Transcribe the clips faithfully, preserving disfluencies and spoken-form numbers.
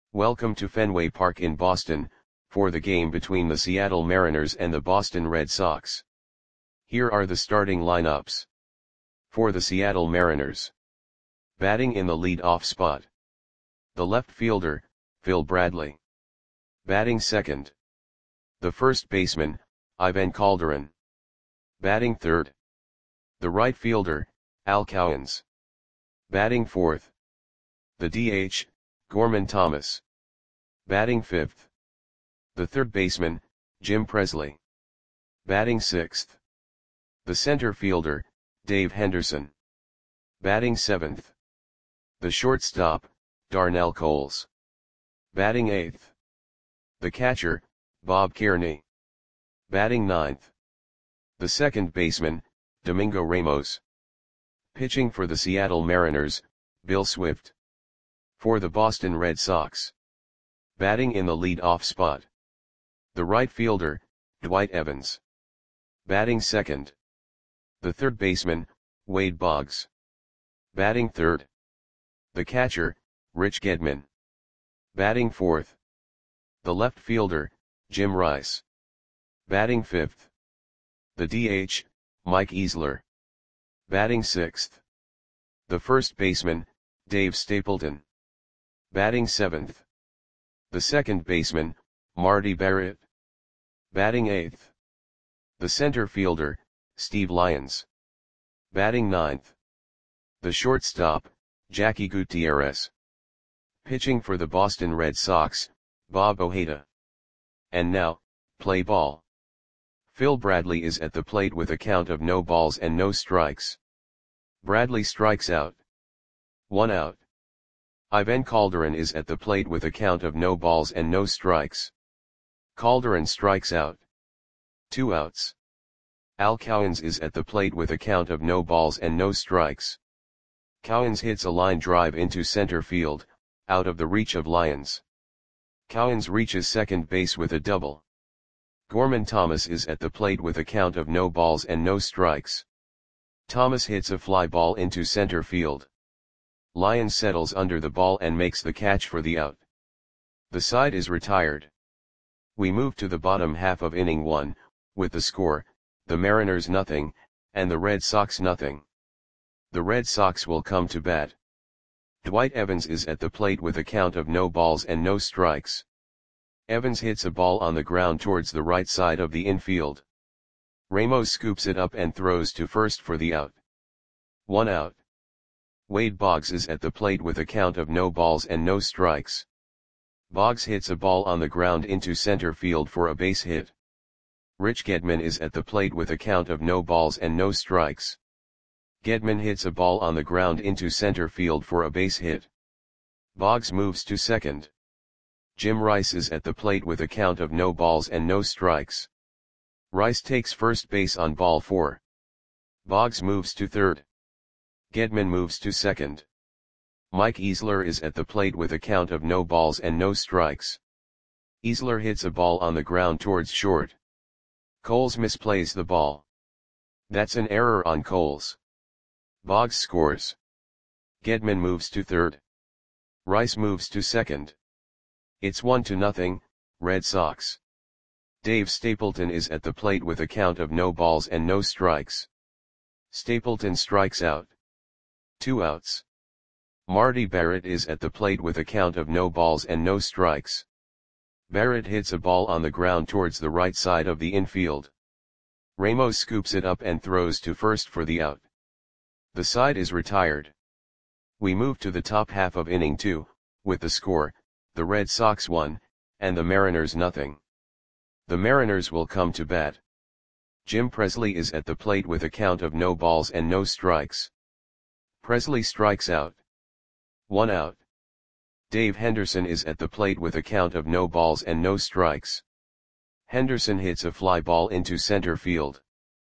Welcome to Fenway Park in Boston, for the game between the Seattle Mariners and the Boston Red Sox. Here are the starting lineups. For the Seattle Mariners. Batting in the lead-off spot. The left fielder, Phil Bradley. Batting second. The first baseman, Ivan Calderon. Batting third. The right fielder, Al Cowens. Batting fourth. The D H, Gorman Thomas. Batting fifth. The third baseman, Jim Presley. Batting sixth. The center fielder, Dave Henderson. Batting seventh. The shortstop, Darnell Coles. Batting eighth. The catcher, Bob Kearney. Batting ninth. The second baseman, Domingo Ramos. Pitching for the Seattle Mariners, Bill Swift. For the Boston Red Sox. Batting in the lead-off spot. The right fielder, Dwight Evans. Batting second. The third baseman, Wade Boggs. Batting third. The catcher, Rich Gedman. Batting fourth. The left fielder, Jim Rice. Batting fifth. The D H, Mike Easler. Batting sixth. The first baseman, Dave Stapleton. Batting seventh. The second baseman, Marty Barrett. Batting eighth. The center fielder, Steve Lyons. Batting ninth. The shortstop, Jackie Gutierrez. Pitching for the Boston Red Sox, Bob Ojeda. And now, play ball. Phil Bradley is at the plate with a count of no balls and no strikes. Bradley strikes out. One out. Ivan Calderon is at the plate with a count of no balls and no strikes. Calderon strikes out. Two outs. Al Cowens is at the plate with a count of no balls and no strikes. Cowens hits a line drive into center field, out of the reach of Lyons. Cowens reaches second base with a double. Gorman Thomas is at the plate with a count of no balls and no strikes. Thomas hits a fly ball into center field. Lyons settles under the ball and makes the catch for the out. The side is retired. We move to the bottom half of inning one, with the score, the Mariners nothing, and the Red Sox nothing. The Red Sox will come to bat. Dwight Evans is at the plate with a count of no balls and no strikes. Evans hits a ball on the ground towards the right side of the infield. Ramos scoops it up and throws to first for the out. One out. Wade Boggs is at the plate with a count of no balls and no strikes. Boggs hits a ball on the ground into center field for a base hit. Rich Gedman is at the plate with a count of no balls and no strikes. Gedman hits a ball on the ground into center field for a base hit. Boggs moves to second. Jim Rice is at the plate with a count of no balls and no strikes. Rice takes first base on ball four. Boggs moves to third. Gedman moves to second. Mike Easler is at the plate with a count of no balls and no strikes. Easler hits a ball on the ground towards short. Coles misplays the ball. That's an error on Coles. Boggs scores. Gedman moves to third. Rice moves to second. It's one to nothing, Red Sox. Dave Stapleton is at the plate with a count of no balls and no strikes. Stapleton strikes out. Two outs. Marty Barrett is at the plate with a count of no balls and no strikes. Barrett hits a ball on the ground towards the right side of the infield. Ramos scoops it up and throws to first for the out. The side is retired. We move to the top half of inning two, with the score, the Red Sox one, and the Mariners nothing. The Mariners will come to bat. Jim Presley is at the plate with a count of no balls and no strikes. Presley strikes out. One out. Dave Henderson is at the plate with a count of no balls and no strikes. Henderson hits a fly ball into center field.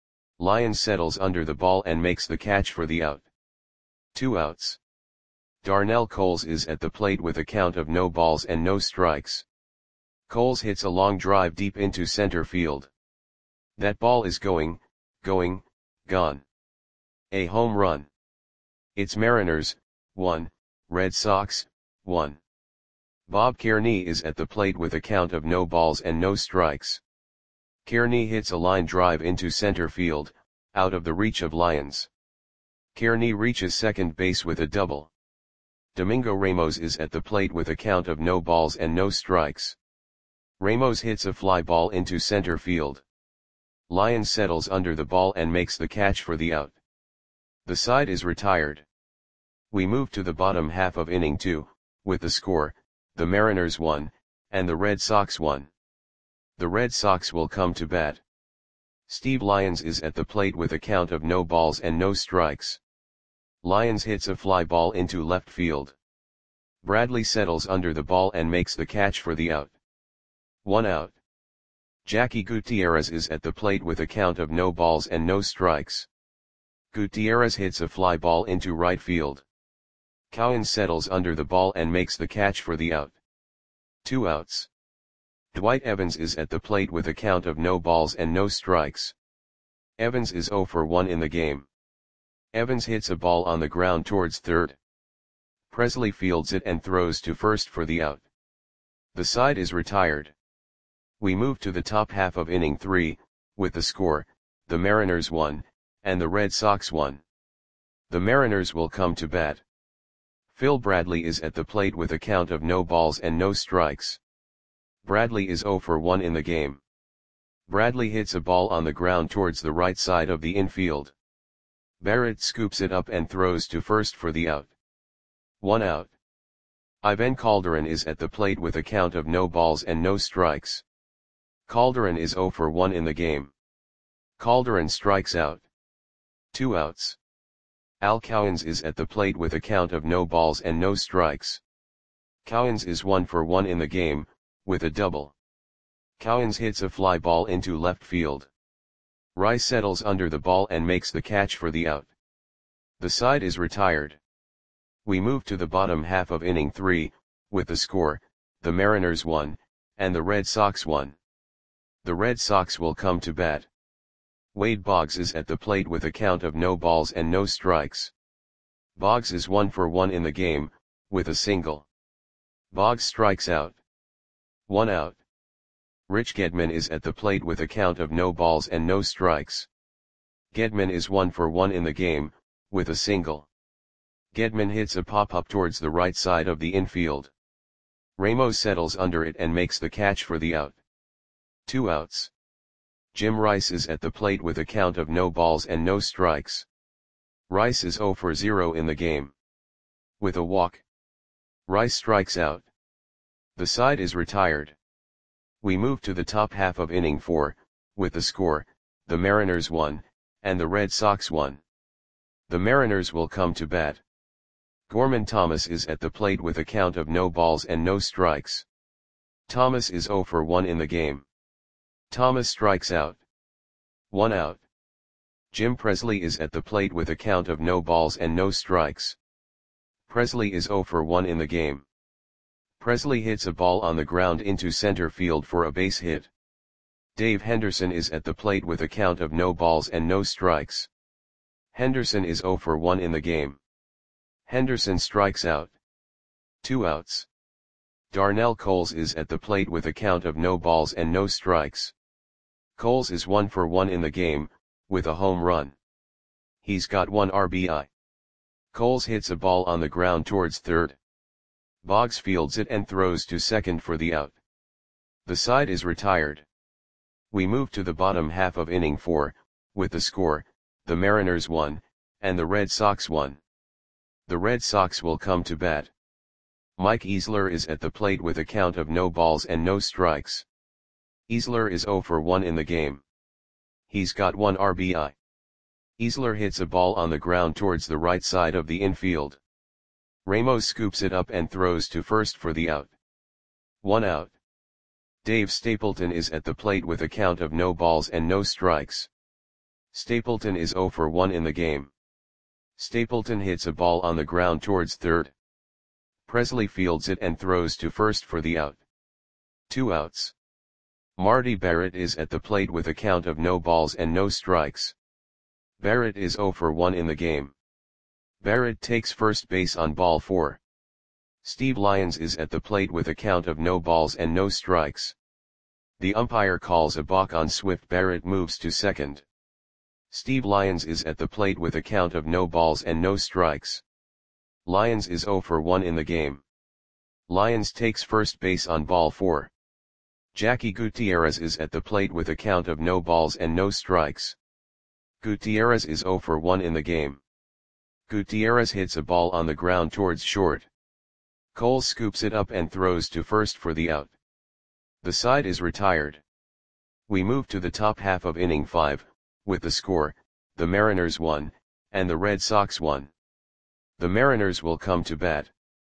Lyons settles under the ball and makes the catch for the out. Two outs. Darnell Coles is at the plate with a count of no balls and no strikes. Coles hits a long drive deep into center field. That ball is going, going, gone. A home run. It's Mariners, one, Red Sox, one. Bob Kearney is at the plate with a count of no balls and no strikes. Kearney hits a line drive into center field, out of the reach of Lyons. Kearney reaches second base with a double. Domingo Ramos is at the plate with a count of no balls and no strikes. Ramos hits a fly ball into center field. Lyons settles under the ball and makes the catch for the out. The side is retired. We move to the bottom half of inning two, with the score, the Mariners won, and the Red Sox won. The Red Sox will come to bat. Steve Lyons is at the plate with a count of no balls and no strikes. Lyons hits a fly ball into left field. Bradley settles under the ball and makes the catch for the out. One out. Jackie Gutierrez is at the plate with a count of no balls and no strikes. Gutierrez hits a fly ball into right field. Cowan settles under the ball and makes the catch for the out. Two outs. Dwight Evans is at the plate with a count of no balls and no strikes. Evans is oh for one in the game. Evans hits a ball on the ground towards third. Presley fields it and throws to first for the out. The side is retired. We move to the top half of inning three, with the score, the Mariners won, and the Red Sox won. The Mariners will come to bat. Phil Bradley is at the plate with a count of no balls and no strikes. Bradley is oh for one in the game. Bradley hits a ball on the ground towards the right side of the infield. Barrett scoops it up and throws to first for the out. One out. Ivan Calderon is at the plate with a count of no balls and no strikes. Calderon is oh for one in the game. Calderon strikes out. Two outs. Al Cowens is at the plate with a count of no balls and no strikes. Cowens is one for one in the game, with a double. Cowens hits a fly ball into left field. Rice settles under the ball and makes the catch for the out. The side is retired. We move to the bottom half of inning three, with the score, the Mariners won, and the Red Sox won. The Red Sox will come to bat. Wade Boggs is at the plate with a count of no balls and no strikes. Boggs is one for one in the game, with a single. Boggs strikes out. One out. Rich Gedman is at the plate with a count of no balls and no strikes. Gedman is one for one in the game, with a single. Gedman hits a pop-up towards the right side of the infield. Ramos settles under it and makes the catch for the out. Two outs. Jim Rice is at the plate with a count of no balls and no strikes. Rice is oh for zero in the game. With a walk. Rice strikes out. The side is retired. We move to the top half of inning four, with the score, the Mariners won, and the Red Sox won. The Mariners will come to bat. Gorman Thomas is at the plate with a count of no balls and no strikes. Thomas is oh for one in the game. Thomas strikes out. One out. Jim Presley is at the plate with a count of no balls and no strikes. Presley is oh for one in the game. Presley hits a ball on the ground into center field for a base hit. Dave Henderson is at the plate with a count of no balls and no strikes. Henderson is oh for one in the game. Henderson strikes out. Two outs. Darnell Coles is at the plate with a count of no balls and no strikes. Coles is one for one in the game, with a home run. He's got one R B I. Coles hits a ball on the ground towards third. Boggs fields it and throws to second for the out. The side is retired. We move to the bottom half of inning four, with the score, the Mariners won, and the Red Sox won. The Red Sox will come to bat. Mike Easler is at the plate with a count of no balls and no strikes. Easler is oh for one in the game. He's got one R B I. Easler hits a ball on the ground towards the right side of the infield. Ramos scoops it up and throws to first for the out. One out. Dave Stapleton is at the plate with a count of no balls and no strikes. Stapleton is oh for one in the game. Stapleton hits a ball on the ground towards third. Presley fields it and throws to first for the out. Two outs. Marty Barrett is at the plate with a count of no balls and no strikes. Barrett is oh for one in the game. Barrett takes first base on ball four. Steve Lyons is at the plate with a count of no balls and no strikes. The umpire calls a balk on Swift. Barrett moves to second. Steve Lyons is at the plate with a count of no balls and no strikes. Lyons is zero for one in the game. Lyons takes first base on ball four. Jackie Gutierrez is at the plate with a count of no balls and no strikes. Gutierrez is zero for one in the game. Gutierrez hits a ball on the ground towards short. Cole scoops it up and throws to first for the out. The side is retired. We move to the top half of inning five, with the score, the Mariners won, and the Red Sox won. The Mariners will come to bat.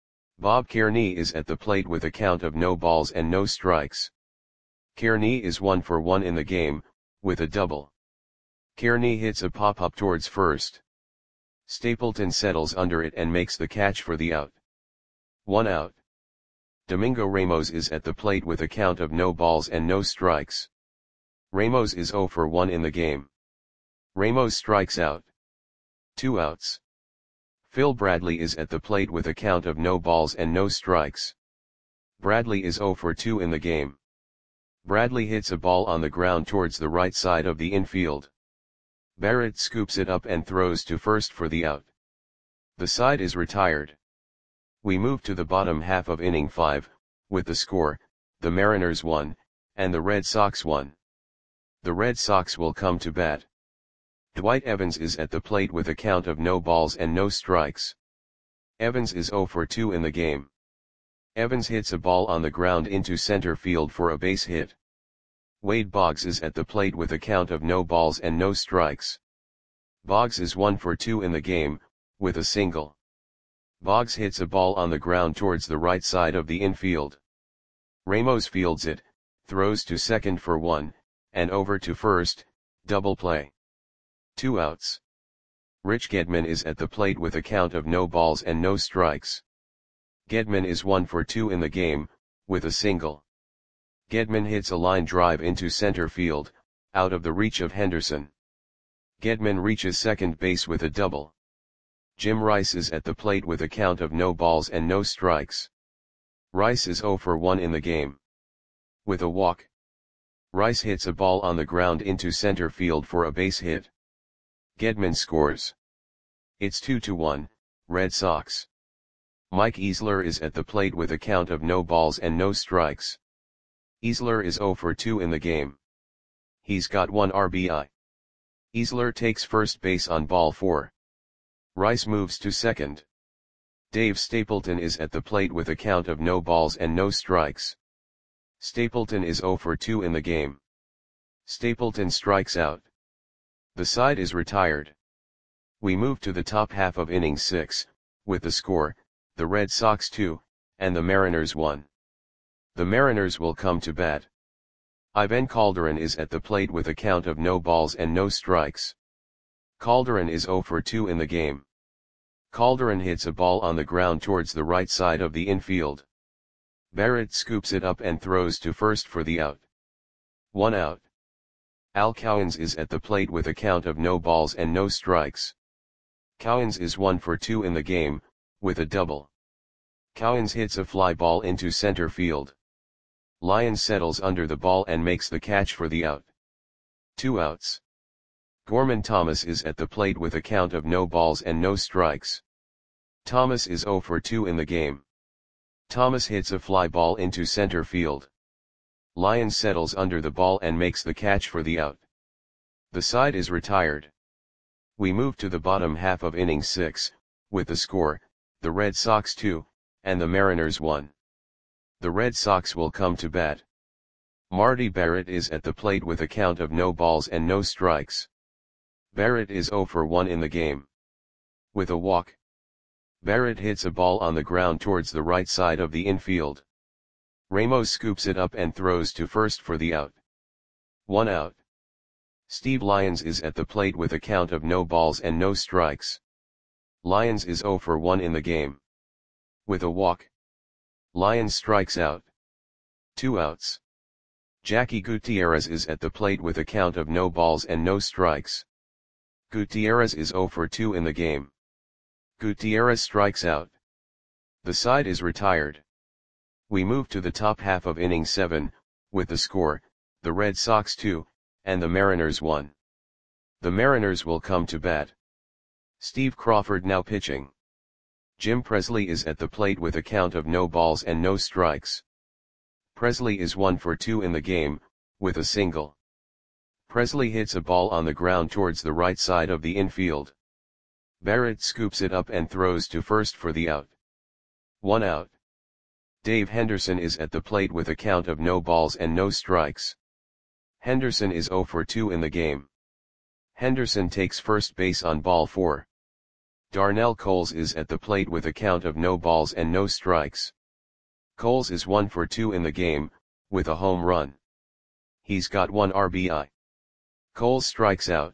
Bob Kearney is at the plate with a count of no balls and no strikes. Kearney is one for one in the game, with a double. Kearney hits a pop-up towards first. Stapleton settles under it and makes the catch for the out. One out. Domingo Ramos is at the plate with a count of no balls and no strikes. Ramos is zero for one in the game. Ramos strikes out. Two outs. Phil Bradley is at the plate with a count of no balls and no strikes. Bradley is zero for two in the game. Bradley hits a ball on the ground towards the right side of the infield. Barrett scoops it up and throws to first for the out. The side is retired. We move to the bottom half of inning five, with the score, the Mariners won, and the Red Sox won. The Red Sox will come to bat. Dwight Evans is at the plate with a count of no balls and no strikes. Evans is zero for two in the game. Evans hits a ball on the ground into center field for a base hit. Wade Boggs is at the plate with a count of no balls and no strikes. Boggs is one for two in the game, with a single. Boggs hits a ball on the ground towards the right side of the infield. Ramos fields it, throws to second for one, and over to first, double play. Two outs. Rich Gedman is at the plate with a count of no balls and no strikes. Gedman is one for two in the game, with a single. Gedman hits a line drive into center field, out of the reach of Henderson. Gedman reaches second base with a double. Jim Rice is at the plate with a count of no balls and no strikes. Rice is zero for one in the game. With a walk. Rice hits a ball on the ground into center field for a base hit. Gedman scores. It's two to one, Red Sox. Mike Easler is at the plate with a count of no balls and no strikes. Easler is zero for two in the game. He's got one R B I. Easler takes first base on ball four. Rice moves to second. Dave Stapleton is at the plate with a count of no balls and no strikes. Stapleton is zero for two in the game. Stapleton strikes out. The side is retired. We move to the top half of inning six, with the score, the Red Sox two, and the Mariners one. The Mariners will come to bat. Ivan Calderon is at the plate with a count of no balls and no strikes. Calderon is zero for two in the game. Calderon hits a ball on the ground towards the right side of the infield. Barrett scoops it up and throws to first for the out. One out. Al Cowens is at the plate with a count of no balls and no strikes. Cowens is one for two in the game, with a double. Cowens hits a fly ball into center field. Lyons settles under the ball and makes the catch for the out. Two outs. Gorman Thomas is at the plate with a count of no balls and no strikes. Thomas is zero for two in the game. Thomas hits a fly ball into center field. Lyons settles under the ball and makes the catch for the out. The side is retired. We move to the bottom half of inning six, with the score, the Red Sox two, and the Mariners one. The Red Sox will come to bat. Marty Barrett is at the plate with a count of no balls and no strikes. Barrett is zero for one in the game. With a walk. Barrett hits a ball on the ground towards the right side of the infield. Ramos scoops it up and throws to first for the out. One out. Steve Lyons is at the plate with a count of no balls and no strikes. Lyons is zero for one in the game. With a walk. Lyons strikes out. Two outs. Jackie Gutierrez is at the plate with a count of no balls and no strikes. Gutierrez is zero for two in the game. Gutierrez strikes out. The side is retired. We move to the top half of inning seven, with the score, the Red Sox two, and the Mariners one. The Mariners will come to bat. Steve Crawford now pitching. Jim Presley is at the plate with a count of no balls and no strikes. Presley is one for two in the game, with a single. Presley hits a ball on the ground towards the right side of the infield. Barrett scoops it up and throws to first for the out. One out. Dave Henderson is at the plate with a count of no balls and no strikes. Henderson is zero for two in the game. Henderson takes first base on ball four. Darnell Coles is at the plate with a count of no balls and no strikes. Coles is one for two in the game, with a home run. He's got one R B I. Coles strikes out.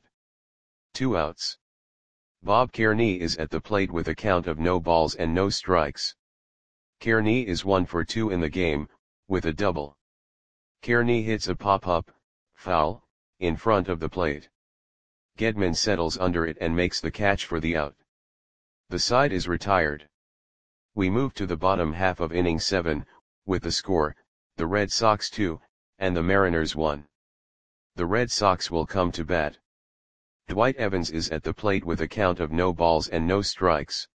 Two outs. Bob Kearney is at the plate with a count of no balls and no strikes. Kearney is one for two in the game, with a double. Kearney hits a pop-up, foul, in front of the plate. Gedman settles under it and makes the catch for the out. The side is retired. We move to the bottom half of inning seven, with the score, the Red Sox two, and the Mariners one. The Red Sox will come to bat. Dwight Evans is at the plate with a count of no balls and no strikes.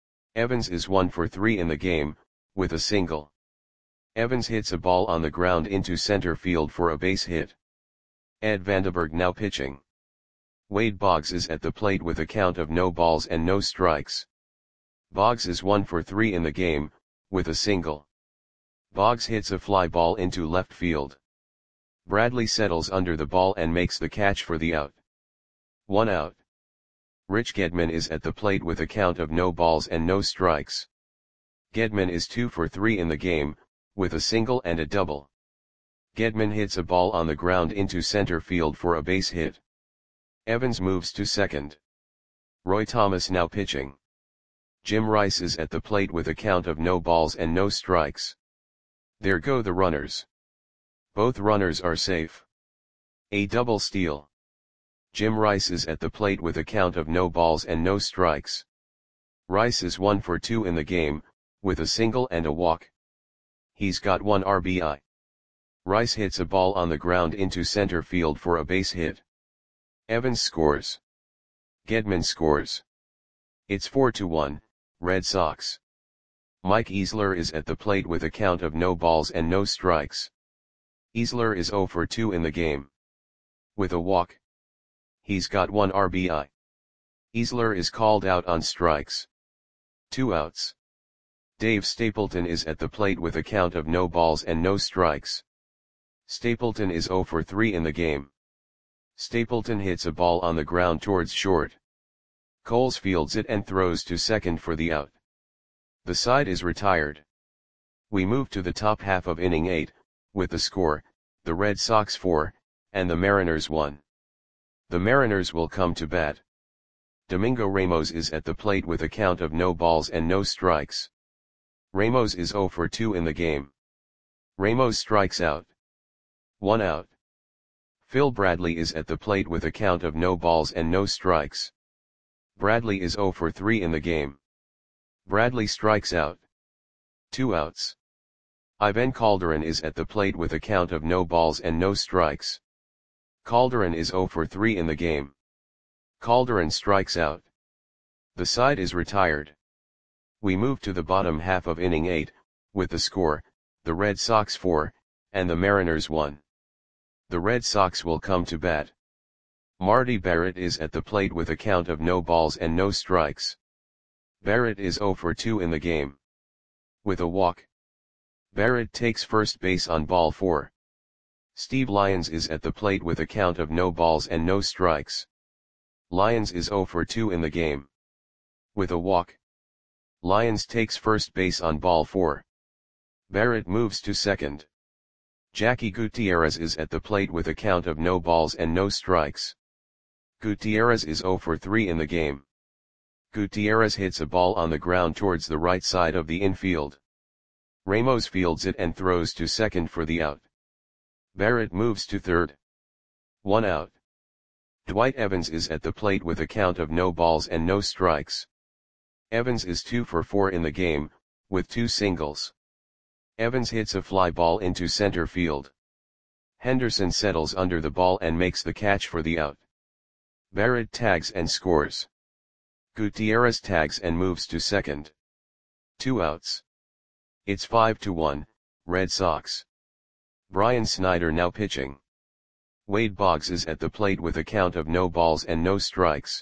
Evans is one for three in the game, with a single. Evans hits a ball on the ground into center field for a base hit. Ed Vandenberg now pitching. Wade Boggs is at the plate with a count of no balls and no strikes. Boggs is one for three in the game, with a single. Boggs hits a fly ball into left field. Bradley settles under the ball and makes the catch for the out. One out. Rich Gedman is at the plate with a count of no balls and no strikes. Gedman is two for three in the game, with a single and a double. Gedman hits a ball on the ground into center field for a base hit. Evans moves to second. Roy Thomas now pitching. Jim Rice is at the plate with a count of no balls and no strikes. There go the runners. Both runners are safe. A double steal. Jim Rice is at the plate with a count of no balls and no strikes. Rice is one for two in the game, with a single and a walk. He's got one R B I. Rice hits a ball on the ground into center field for a base hit. Evans scores. Gedman scores. It's four to one, Red Sox. Mike Easler is at the plate with a count of no balls and no strikes. Easler is zero for two in the game. With a walk. He's got one R B I. Easler is called out on strikes. Two outs. Dave Stapleton is at the plate with a count of no balls and no strikes. Stapleton is zero for three in the game. Stapleton hits a ball on the ground towards short. Coles fields it and throws to second for the out. The side is retired. We move to the top half of inning eight, with the score, the Red Sox four, and the Mariners one. The Mariners will come to bat. Domingo Ramos is at the plate with a count of no balls and no strikes. Ramos is zero for two in the game. Ramos strikes out. One out. Phil Bradley is at the plate with a count of no balls and no strikes. Bradley is zero for three in the game. Bradley strikes out. Two outs. Ivan Calderon is at the plate with a count of no balls and no strikes. Calderon is zero for three in the game. Calderon strikes out. The side is retired. We move to the bottom half of inning eight, with the score, the Red Sox four, and the Mariners one. The Red Sox will come to bat. Marty Barrett is at the plate with a count of no balls and no strikes. Barrett is zero for two in the game. With a walk. Barrett takes first base on ball four. Steve Lyons is at the plate with a count of no balls and no strikes. Lyons is zero for two in the game. With a walk. Lyons takes first base on ball four. Barrett moves to second. Jackie Gutierrez is at the plate with a count of no balls and no strikes. Gutierrez is zero for three in the game. Gutierrez hits a ball on the ground towards the right side of the infield. Ramos fields it and throws to second for the out. Barrett moves to third. One out. Dwight Evans is at the plate with a count of no balls and no strikes. Evans is two for four in the game, with two singles. Evans hits a fly ball into center field. Henderson settles under the ball and makes the catch for the out. Barrett tags and scores. Gutierrez tags and moves to second. Two outs. It's five to one, Red Sox. Brian Snyder now pitching. Wade Boggs is at the plate with a count of no balls and no strikes.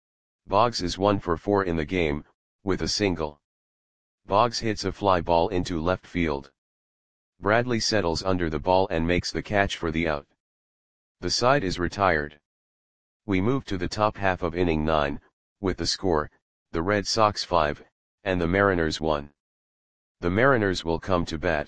Boggs is one for four in the game, with a single. Boggs hits a fly ball into left field. Bradley settles under the ball and makes the catch for the out. The side is retired. We move to the top half of inning nine, with the score, the Red Sox five, and the Mariners one. The Mariners will come to bat.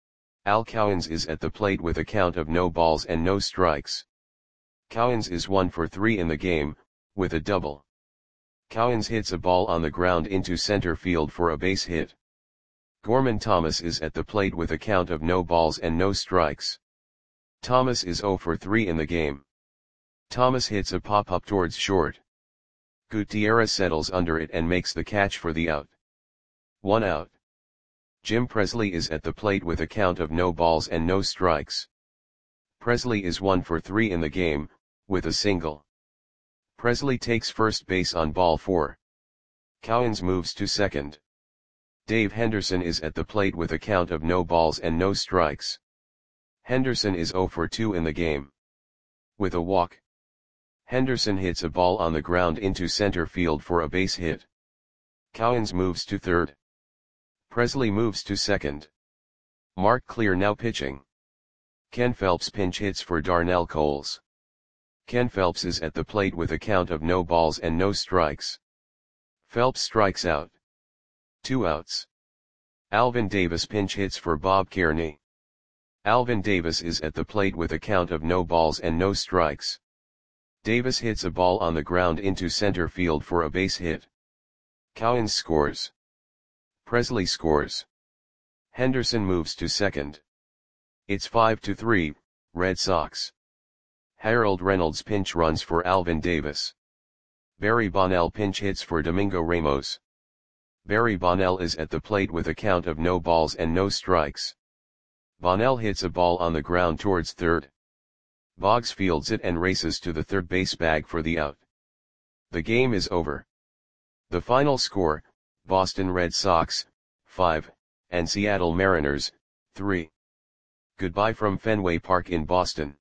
Al Cowens is at the plate with a count of no balls and no strikes. Cowens is one for three in the game, with a double. Cowens hits a ball on the ground into center field for a base hit. Gorman Thomas is at the plate with a count of no balls and no strikes. Thomas is zero for three in the game. Thomas hits a pop-up towards short. Gutierrez settles under it and makes the catch for the out. One out. Jim Presley is at the plate with a count of no balls and no strikes. Presley is one for three in the game, with a single. Presley takes first base on ball four. Cowens moves to second. Dave Henderson is at the plate with a count of no balls and no strikes. Henderson is zero for two in the game. With a walk. Henderson hits a ball on the ground into center field for a base hit. Cowens moves to third. Presley moves to second. Mark Clear now pitching. Ken Phelps pinch hits for Darnell Coles. Ken Phelps is at the plate with a count of no balls and no strikes. Phelps strikes out. Two outs. Alvin Davis pinch hits for Bob Kearney. Alvin Davis is at the plate with a count of no balls and no strikes. Davis hits a ball on the ground into center field for a base hit. Cowens scores. Presley scores. Henderson moves to second. It's five to three, Red Sox. Harold Reynolds pinch runs for Alvin Davis. Barry Bonnell pinch hits for Domingo Ramos. Barry Bonnell is at the plate with a count of no balls and no strikes. Bonnell hits a ball on the ground towards third. Boggs fields it and races to the third base bag for the out. The game is over. The final score, Boston Red Sox, five, and Seattle Mariners, three. Goodbye from Fenway Park in Boston.